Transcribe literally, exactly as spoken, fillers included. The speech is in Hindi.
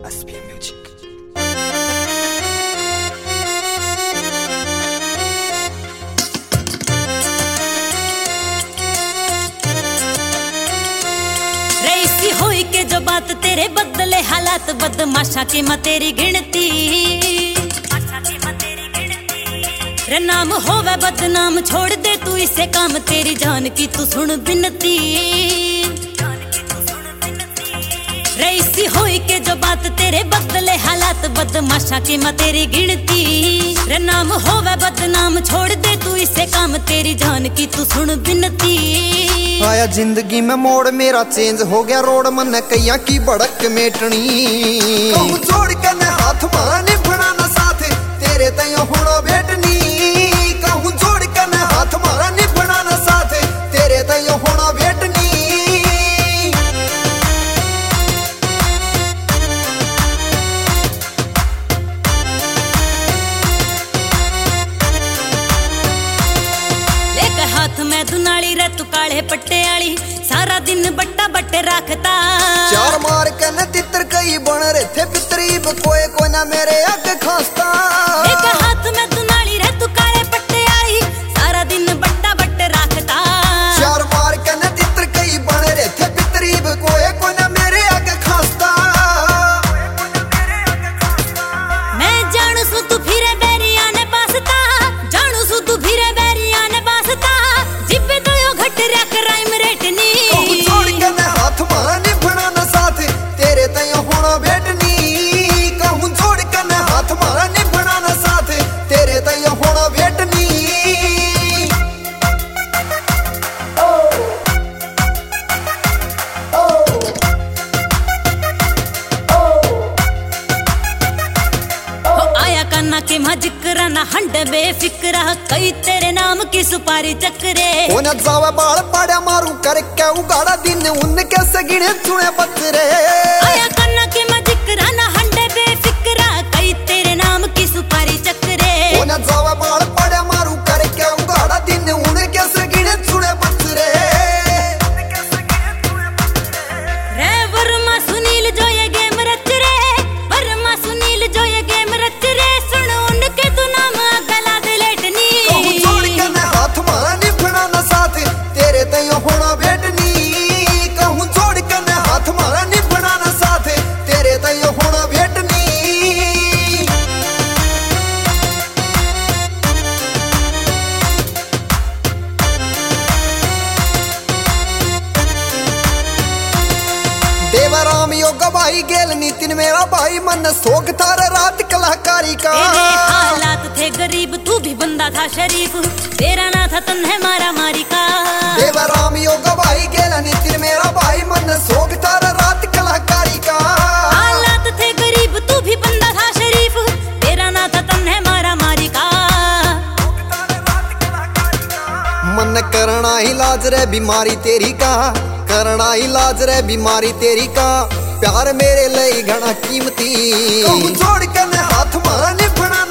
S P music. रईसी होई के जो बात तेरे बदले हालात बदमाशा की मैं तेरी गिनती रे नाम होवे बदनाम छोड़ दे तू इसे काम तेरी जान की तू सुन बिनती रईसी होई के जो बात तेरे बदले हालात बदमाशा की मैं तेरी गिनती रे नाम होवे बदनाम छोड़ दे तू इसे काम तेरी जान की तू सुन बिनती। आया जिंदगी में मोड़ मेरा चेंज हो गया रोड मन कैया की बड़क मेटनी कहूं छोड़ के मैं हाथ माने बनाना साथ तेरे तय होना भेटनी कहूं छोड़ के मैं हाथ माने बनाना साथ तेरे तय होना भेटनी। लेकर हाथ में दुनाली रे तू काले पट्टे आली सारा दिन बट्टा बट्टे रखता चार मार के न तितर कई बन रहे थे पितरी कोई कोई ना मेरे आगे खास्ता एक हाथ में दुनाली रे तू काले पट्टे आली सारा दिन बट्टा बट्टे रखता चार मार के न तितर कई बन रहे थे पितरी कोई कोई ना मेरे आगे खास्ता मैं जानू सु तू फिरे बैरिया ने बासता जानू सु तू फिरे बैरिया ने बासता जिब्बे तो यो घट रया क्राइम रेटनी कहूं छोड़ के मैं हाथ माने बनाना साथ तेरे तय होना भेटनी कहूं छोड़ के मैं हाथ माने बनाना साथ तेरे तय होना भेटनी। हो आया करना के मैं जिक्र ना हंड बेफिक्रा कई तेरे नाम की सुपारी चक्रे ओने जावे बाल पाड़े मारू करके उगाड़ा दिन उनके से गिने चुने बतरे आया करना के मैं जिक्र ना हंड बेफिक्रा कई तेरे नाम की सुपारी चक्रे ओने जावे बाल पाड़े मारू करके उगाड़ा दिन उनके से गिने चुने बतरे रे वर्मा सुनील जो ये गेम रच रे वर्मा सुनील जो ये गेम रच रे सुन उनके तू नाम गला दे लेटनी कहूं छोड़ के मैं हाथ माने बनाना साथ तेरे तय होना भेटनी कहूं छोड़ के मैं हाथ माने बनाना साथ तेरे तय होना भेटनी। देवराम योग भाई गेल नितिन मेरा भाई मन सोख थार रात कलाकारी का तेरे हालात थे गरीब तू भी बंदा था शरीफ तेरा ना था तन्हे मारा मारी का देवराम योग भाई गेल नितिन मेरा भाई मन सोख थार रात कलाकारी का हालात थे गरीब तू भी बंदा था शरीफ तेरा ना था तन्हे मारा मारी का मन करना इलाज रे बीमारी तेरी का करना इलाज रे बीमारी तेरी का प्यार मेरे लिए घना कीमती कहूं छोड़ के मैं हाथ माने बनाना